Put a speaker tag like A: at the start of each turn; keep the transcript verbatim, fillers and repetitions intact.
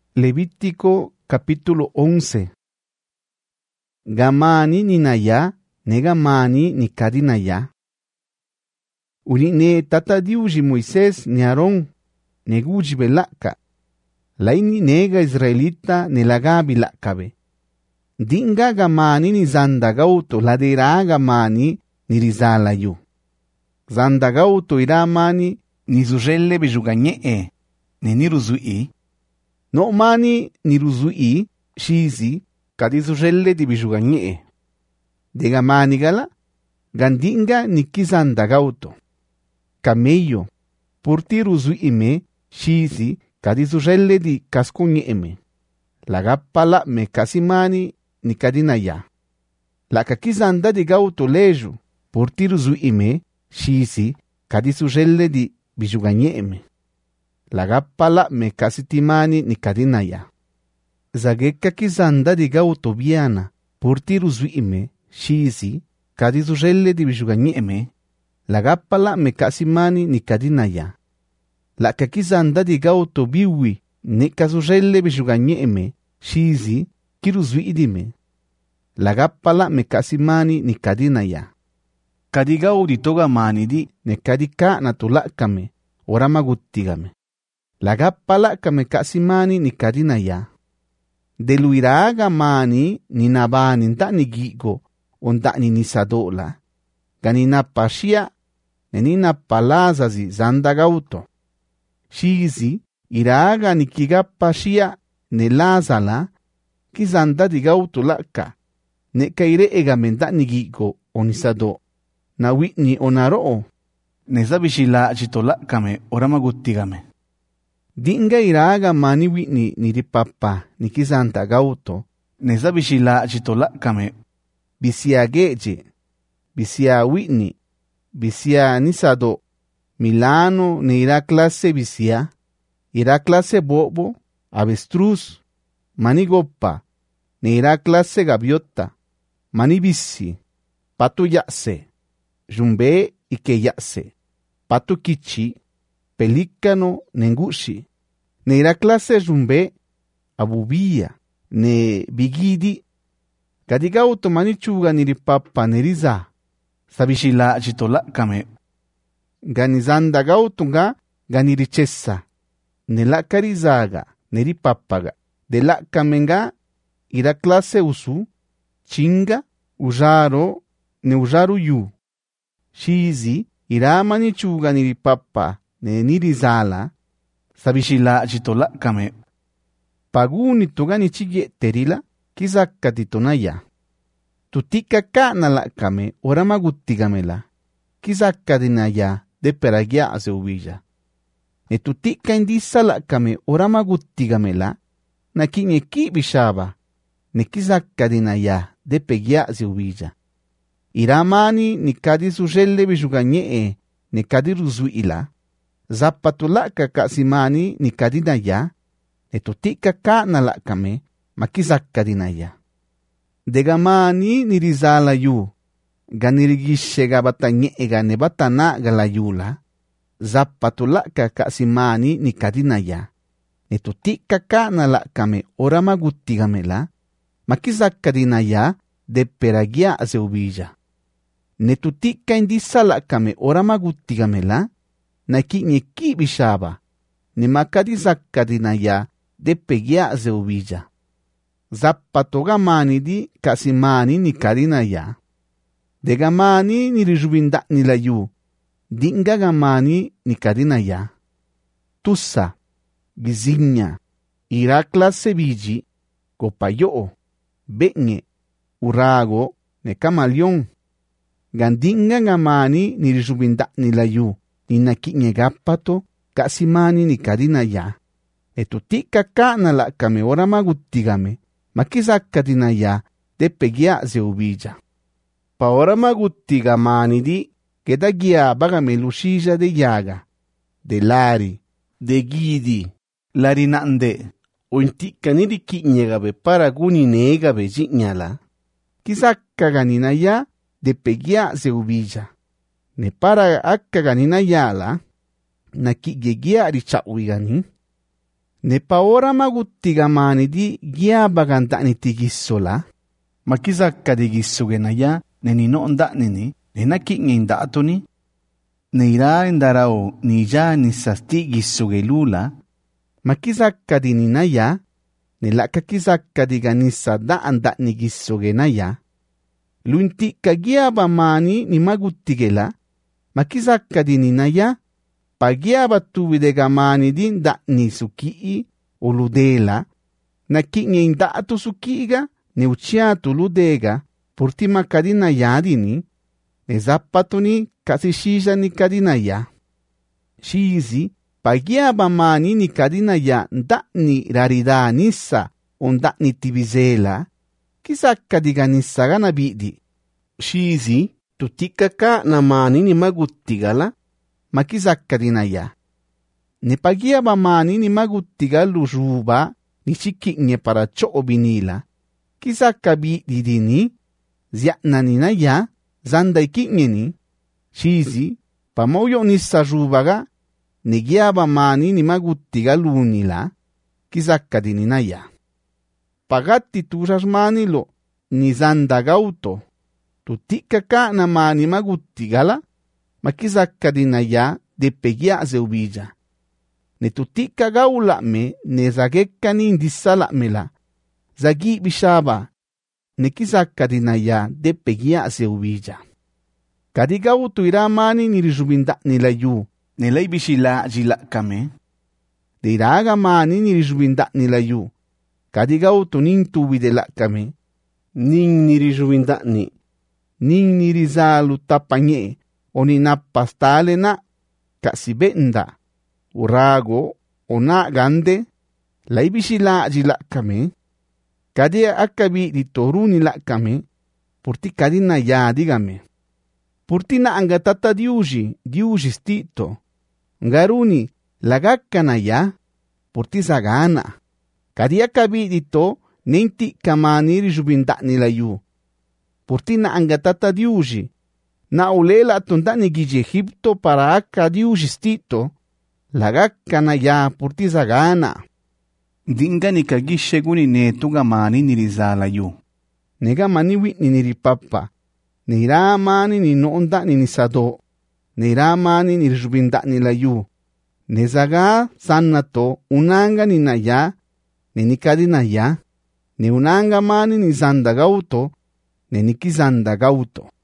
A: Levítico capítulo once. Gamani ni naya, ne gamani ni kadinaya. Urine tata diuji Moisés ni Aarón, ne guji belaka. Laini nega israelita ne lagabi lakabe. Dinga gamani ni zandagauto ladera gamani ni rizalayu. Zandagauto iramani ni zujelle bejuganye ne niruzui. No mani niruzui shizi kadi zujelle di bejuganye. De gamani gala gandinga ni kizandagauto. Camello purti ruzui me shizi kadi zujelle di cascugne me. Lagapala me kasimani ni kadinaya. La kakizanda di gauto leju purti ruzui me shizi kadi zujelle di bijuganye me. Lagapala me kasitimani ni kadinaya. Zageka kizanda di gauto biana purti ruzui me shizi kadi zujelle di bijuganye me. Lagapala me kasimani ni kadinaya. La kakizanda di gauto biwi ne kazujelle bijuganye me shizi kiruzui idime. Lagapala me kasimani ni kadinaya. Kadigau di toga mani di ne kadika na tulakame orama guttigame. Lagapala kame kasimani ni kadinaya. Deluiraga mani ni nabani nta ni gigo onta ni nisadola. Ganina pashia ne nina palazazi zandagauto. Shizi iraga ni kigapashia ne lazala kizanda di gauto laka. Ne kaire egamenta ni gigo onisado. Na witni onaro ne zabishila chitolakame orama guttigame. Dinga iraga mani witni ni di papa ni kizanta gauto ne zabishila chitolakame. Bisia geje, bisia witni, bisia nisado. Milano ne ira clase bisia, ira clase bobo, avestruz, mani goppa, ne ira clase gaviota, mani bisi, patu yase. Jumbe ike yase, pato kichi, pelícano nengushi. Ne ira clase jumbe, abubia, ne bigidi. Kadigauto manichuga niri papa neriza. Sabishila chitolakame. Ganizanda gautunga ganirichessa. Ne la karizaga, neri papaga. De la kamenga ira clase usu, chinga, ujaro, ne ujaru yu. Shizi iramani chuga niri papa ne nirizala sabishila chitolakame. Paguni tugani chige terila kizakka titonaya. Tutika ka nalakame orama guttigamela. Kizakka dinaya de peragia ase ubilla. Ne tutika indisa lakame orama guttigamela na kinye ki bishaba. Ne kizakka dinaya de pegia ase ubilla. Iramani ni kadi sujelle bijuganye ni kadi ruzuila. Zapatulaka kasimani ni kadinaya. Ne tutika ka nalakame makizakka dinaya. Degamani ni rizala yu. Ganirigishe gabatanye gane batana galayula. Zapatulaka kasimani ni kadinaya. Ne tutika ka nalakame orama guttigamela makizakka dinaya de peragia ase ubilla. Ne tutika indisa lakame orama guttigamela na kinye ki bishaba ne makadi zakka dinaya de pegia ze ubilla. Zappatoga mani di kasimani ni kadinaya. De gamani ni rijubinda ni layu. Dinga gamani ni kadinaya. Tussa, gizigna, irakla sebiji, copayo, benye, urago, ne camaleón. Gandinga gamani ni rijubinda ni layu, ni nakinye gapato, kasimani ni kadinaya. Etutika ka nalakame orama guttigame, makizakka dinaya de pegia ze ubilla. Pa orama guttigamani di, kedagia bagame lushija de yaga, de lari, de gidi, larinande, o intika ni di kinyegabe para guni negabe jinyala. Kizakka ganinaya, de pegia ze ubilla. Ne para akka ganina yala, na kigegia richawigani. Ne paora maguttiga mani di giabagan dakni tigissola.
B: Makizakka di gissugenaya ne ni no daknini ne nakingin datuni. Ne ira indarao ni ja ni sasti gissugelula.
A: Makizakka di ninaya ne lakakizakka di ganissa daan dakni gissugenaya. Lunti kagiaba mani ni maguttigela. Makizakka di ninaya pagiaba tuvidega mani din dakni sukii o ludela. Nakingin datu sukiga ne uciatu ludega purtima kadina yadini. Ne zappatuni kasi shisha ni kadina ya. Shizi pagiaba mani ni kadina ya dakni rarida nissa on dakni tibizela. Kisakka diga nissa gana bidi. Shizi tutikaka na mani ni maguttigala. Makizakka dinaya. Ne pagiaba mani ni maguttigalu ruba ni chikinye para choo binila. Kisakka bidi dini. Ziakna ninaya. Zanda ikinyeni. Shizi pamoyo nissa rubaga. Ne giaba mani ni maguttigalu nila. Kisakka dininaya. Pagatti turas manilo ni zanda gauto. Tutikaka na mani maguttigala. Makizakka dinaya de pegia zeubija. Ne tutika gaula me ne zagekka ni indisala mela. Zagi bishaba. Ne kizakka dinaya de pegia zeubija. Kadigautu iramani ni rijubinda nilayu.
B: Ne lay bishila jilakame.
A: De iraga mani ni rijubinda nilayu. Kadigautu nin tubide lakame. Nin ni rijubinda ni. Nin ni rizalu tapanye. Oni napastale na kasibenda. Urago o na gande. Laibishi la jilakame. Kadia akabi di toruni lakame. Purti kadina ya digame. Purti na angatata diuji. Diuji stito. Ngaruni lagakana ya. Purti sagana. Kadia akabi di to. Nenti kamaniri jubindakni layu. Purti na angatata diuji. Na ulela tundani giji Egipto para aka diujistito. Lagakana ya purtiza gana.
B: Dinga ni kagisheguni ne tuga mani nirizala yu.
A: Nega mani witni niripapa. Nira mani ni nonda ni nisado. Nira mani nirjubinda ni layu. Nezaga sanato unanga ni naya. Ni nikadi naya. Ni unanga mani ni zanda gauto. Ni nikizanda gauto.